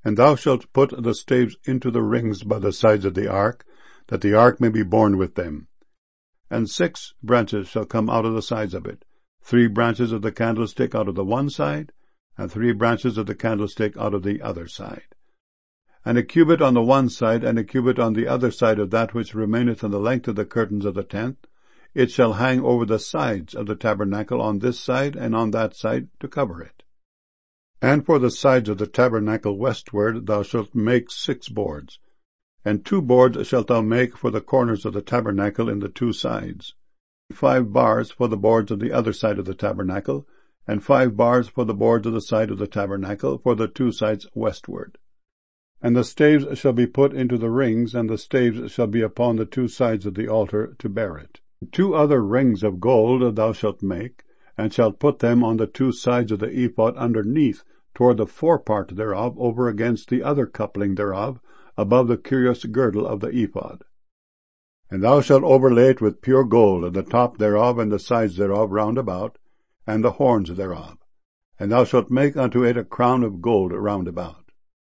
And thou shalt put the staves into the rings by the sides of the ark, that the ark may be borne with them. And 6 branches shall come out of the sides of it, 3 branches of the candlestick out of the one side, and 3 branches of the candlestick out of the other side. And a cubit on the one side, and a cubit on the other side of that which remaineth in the length of the curtains of the tent, it shall hang over the sides of the tabernacle on this side and on that side to cover it. And for the sides of the tabernacle westward thou shalt make 6 boards, and 2 boards shalt thou make for the corners of the tabernacle in the 2 sides, 5 bars for the boards of the other side of the tabernacle, and 5 bars for the boards of the side of the tabernacle for the 2 sides westward. And the staves shall be put into the rings, and the staves shall be upon the 2 sides of the altar to bear it. 2 other rings of gold thou shalt make, and shalt put them on the 2 sides of the ephod underneath, toward the forepart thereof, over against the other coupling thereof, above the curious girdle of the ephod. And thou shalt overlay it with pure gold, and the top thereof, and the sides thereof round about, and the horns thereof. And thou shalt make unto it a crown of gold round about.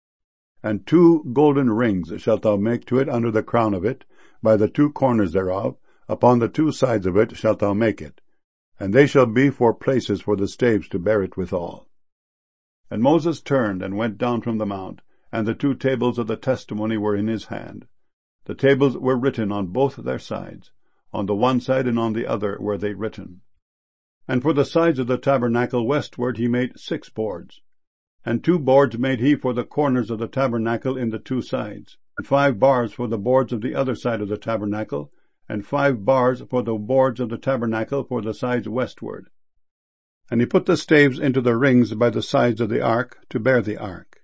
And 2 golden rings shalt thou make to it under the crown of it, by the 2 corners thereof, upon the 2 sides of it shalt thou make it, and they shall be for places for the staves to bear it withal. And Moses turned and went down from the mount, and the 2 tables of the testimony were in his hand. The tables were written on both their sides, on the one side and on the other were they written. And for the sides of the tabernacle westward he made 6 boards, and 2 boards made he for the corners of the tabernacle in the 2 sides, and 5 bars for the boards of the other side of the tabernacle, and 5 bars for the boards of the tabernacle for the sides westward. And he put the staves into the rings by the sides of the ark, to bear the ark.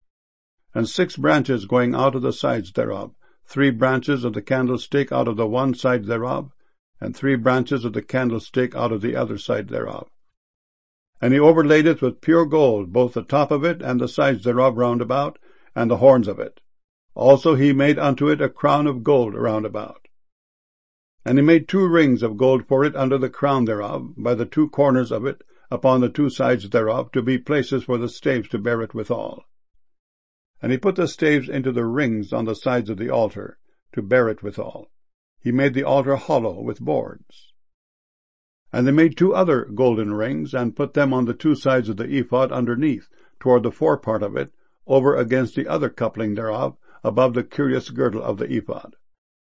And 6 branches going out of the sides thereof, 3 branches of the candlestick out of the one side thereof, and 3 branches of the candlestick out of the other side thereof. And he overlaid it with pure gold, both the top of it and the sides thereof round about, and the horns of it. Also he made unto it a crown of gold round about. And he made 2 rings of gold for it under the crown thereof, by the 2 corners of it, upon the 2 sides thereof, to be places for the staves to bear it withal. And he put the staves into the rings on the sides of the altar, to bear it withal. He made the altar hollow with boards. And they made 2 other golden rings, and put them on the 2 sides of the ephod underneath, toward the forepart of it, over against the other coupling thereof, above the curious girdle of the ephod.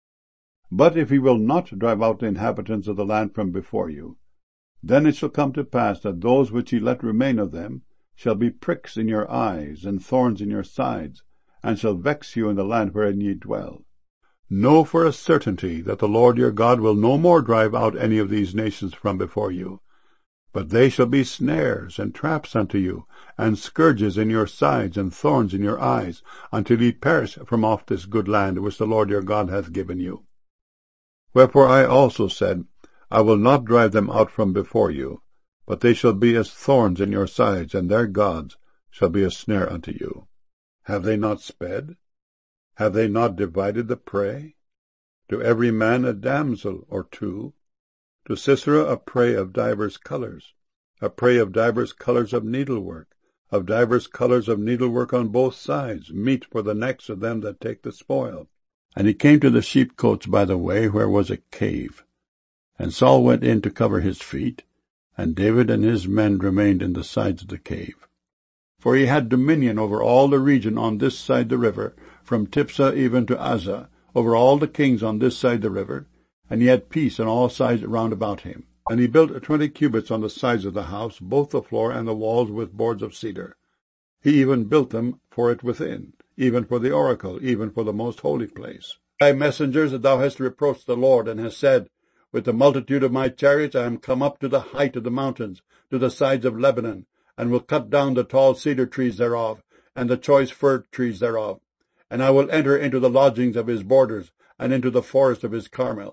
But if he will not drive out the inhabitants of the land from before you, then it shall come to pass that those which ye let remain of them shall be pricks in your eyes, and thorns in your sides, and shall vex you in the land wherein ye dwell. Know for a certainty that the Lord your God will no more drive out any of these nations from before you, but they shall be snares and traps unto you, and scourges in your sides, and thorns in your eyes, until ye perish from off this good land which the Lord your God hath given you. Wherefore I also said, I will not drive them out from before you, but they shall be as thorns in your sides, and their gods shall be a snare unto you. Have they not sped? Have they not divided the prey? To every man a damsel or 2, to Sisera a prey of divers colours, a prey of divers colours of needlework, of divers colours of needlework on both sides, meat for the necks of them that take the spoil. And he came to the sheepcotes by the way, where was a cave. And Saul went in to cover his feet, and David and his men remained in the sides of the cave. For he had dominion over all the region on this side the river, from Tipsah even to Azzah, over all the kings on this side the river, and he had peace on all sides round about him. And he built 20 cubits on the sides of the house, both the floor and the walls with boards of cedar. He even built them for it within, even for the oracle, even for the most holy place. Thy messengers that thou hast reproached the Lord, and hast said, With the multitude of my chariots I am come up to the height of the mountains, to the sides of Lebanon, and will cut down the tall cedar trees thereof, and the choice fir trees thereof. And I will enter into the lodgings of his borders, and into the forest of his Carmel.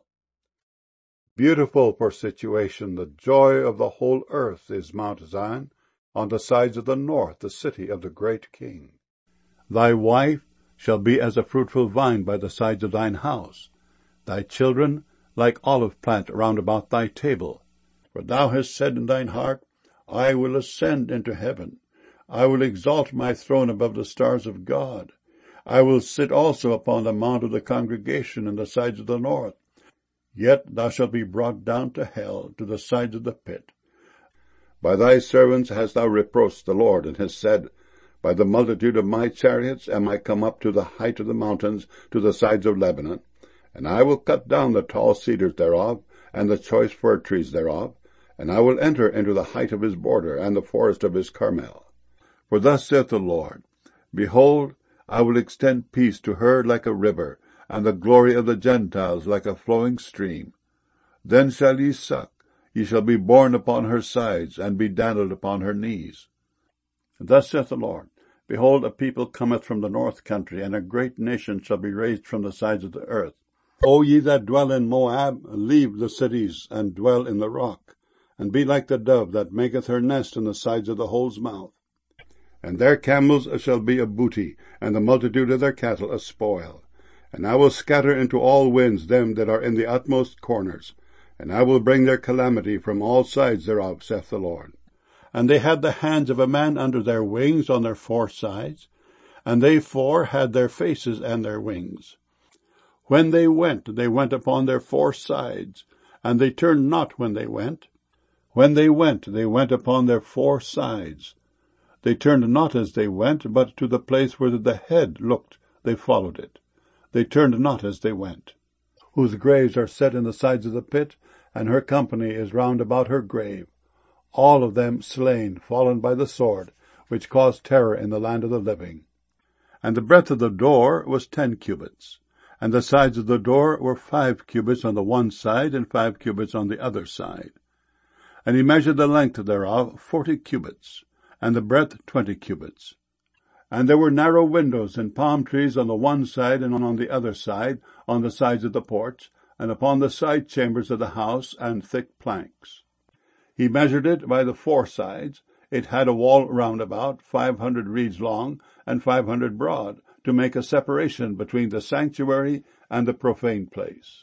Beautiful for situation, the joy of the whole earth is Mount Zion, on the sides of the north, the city of the great king. Thy wife shall be as a fruitful vine by the sides of thine house, thy children like olive plant round about thy table. For thou hast said in thine heart, I will ascend into heaven, I will exalt my throne above the stars of God. I will sit also upon the mount of the congregation in the sides of the north. Yet thou shalt be brought down to hell, to the sides of the pit. By thy servants hast thou reproached the Lord, and hast said, By the multitude of my chariots am I come up to the height of the mountains, to the sides of Lebanon, and I will cut down the tall cedars thereof, and the choice fir trees thereof, and I will enter into the height of his border, and the forest of his Carmel. For thus saith the Lord, Behold, I will extend peace to her like a river, and the glory of the Gentiles like a flowing stream. Then shall ye suck, ye shall be borne upon her sides, and be dandled upon her knees. And thus saith the Lord, Behold, a people cometh from the north country, and a great nation shall be raised from the sides of the earth. O ye that dwell in Moab, leave the cities, and dwell in the rock, and be like the dove that maketh her nest in the sides of the hole's mouth. And their camels shall be a booty, and the multitude of their cattle a spoil. And I will scatter into all winds them that are in the utmost corners, and I will bring their calamity from all sides thereof, saith the Lord. And they had the hands of a man under their wings on their four sides, and they four had their faces and their wings. When they went upon their four sides, and they turned not when they went. When they went upon their four sides. They turned not as they went, but to the place where the head looked, they followed it. They turned not as they went. Whose graves are set in the sides of the pit, and her company is round about her grave. All of them slain, fallen by the sword, which caused terror in the land of the living. And the breadth of the door was 10 cubits, and the sides of the door were 5 cubits on the one side, and 5 cubits on the other side. And he measured the length thereof 40 cubits, and the breadth 20 cubits. And there were narrow windows and palm trees on the one side and on the other side, on the sides of the porch, and upon the side chambers of the house, and thick planks. He measured it by the four sides. It had a wall round about, 500 reeds long, and 500 broad, to make a separation between the sanctuary and the profane place.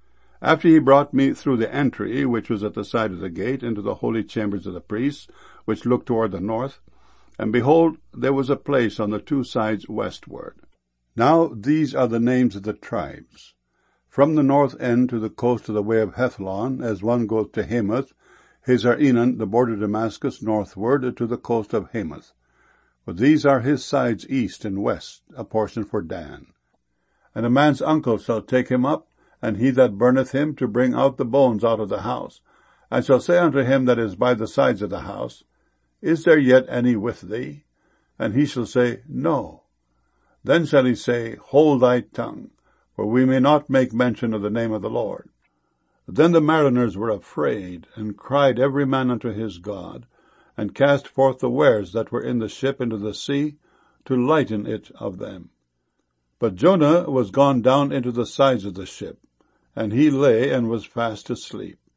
After he brought me through the entry, which was at the side of the gate, into the holy chambers of the priests, which looked toward the north, and behold, there was a place on the 2 sides westward. Now these are the names of the tribes. From the north end to the coast of the way of Hethlon, as one goeth to Hamath, Hazar-Enan, the border of Damascus, northward to the coast of Hamath. For these are his sides east and west, a portion for Dan. And a man's uncle shall take him up, and he that burneth him, to bring out the bones out of the house, and shall say unto him that is by the sides of the house, Is there yet any with thee? And he shall say, No. Then shall he say, Hold thy tongue, for we may not make mention of the name of the Lord. Then the mariners were afraid, and cried every man unto his God, and cast forth the wares that were in the ship into the sea, to lighten it of them. But Jonah was gone down into the sides of the ship, and he lay and was fast asleep.